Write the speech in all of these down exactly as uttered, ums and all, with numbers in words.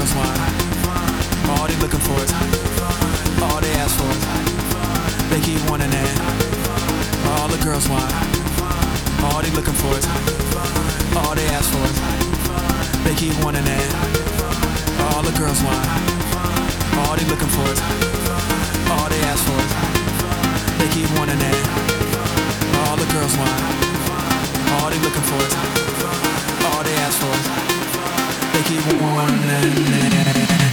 girls want, all they looking for is, all they ask for, they keep wanting it. All the girls want, all they looking for is, all they ask for, they keep wanting it. All the girls want, all they looking for is, all they ask for, they keep wanting it. All the girls want, all they looking for is, all they ask for, they keep wanting it.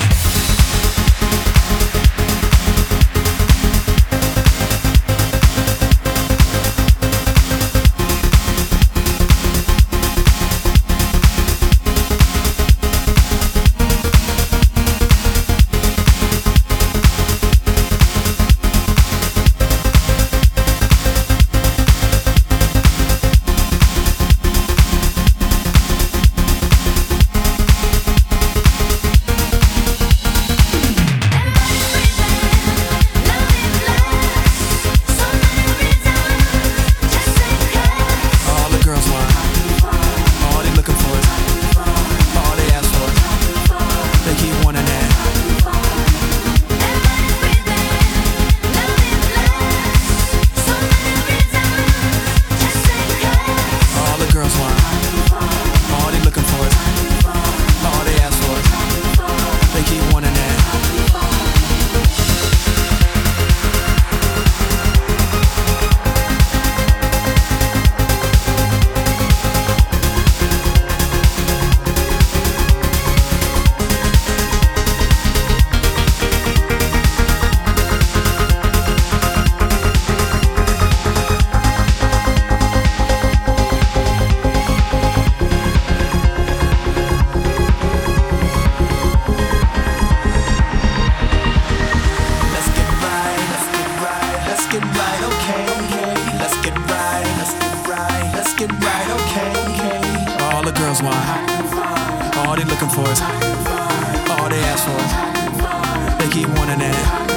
All the girls want, all they looking for is, all they ask for, they keep wanting it.